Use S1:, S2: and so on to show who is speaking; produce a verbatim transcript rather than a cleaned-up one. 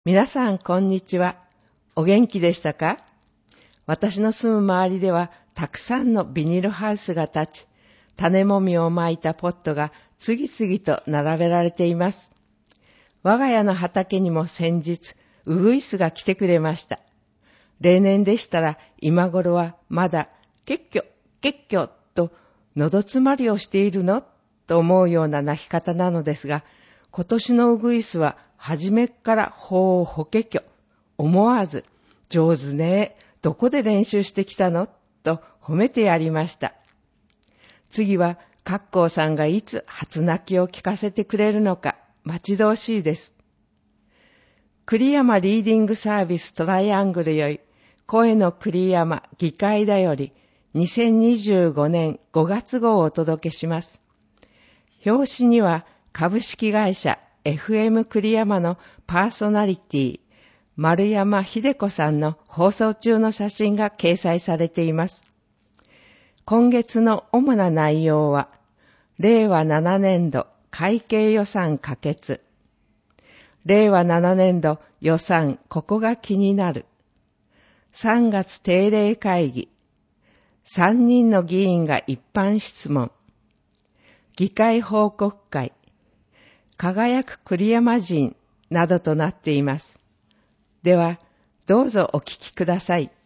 S1: 皆さんこんにちは。お元気でしたか？私の住む周りではたくさんのビニールハウスが立ち、種もみをまいたポットが次々と並べられています。我が家の畑にも先日、ウグイスが来てくれました。例年でしたら今頃はまだけっきょ、けっきょと喉詰まりをしているのと思うような鳴き方なのですが、今年のウグイスは初めっからほうほけきょ、思わず上手ね、どこで練習してきたのと褒めてやりました。次はカッコーさんがいつ初鳴きを聞かせてくれるのか待ち遠しいです。栗山リーディングサービストライアングルより声の栗山議会だよりにせんにじゅうごねんごがつ号をお届けします。表紙には株式会社 エフエム 栗山のパーソナリティ丸山秀子さんの放送中の写真が掲載されています。今月の主な内容は、れいわななねんど会計予算可決、れいわななねんど予算ここが気になる、さんがつ定例会議、さんにんの議員が一般質問、議会報告会、輝く栗山人などとなっています。では、どうぞお聞きください。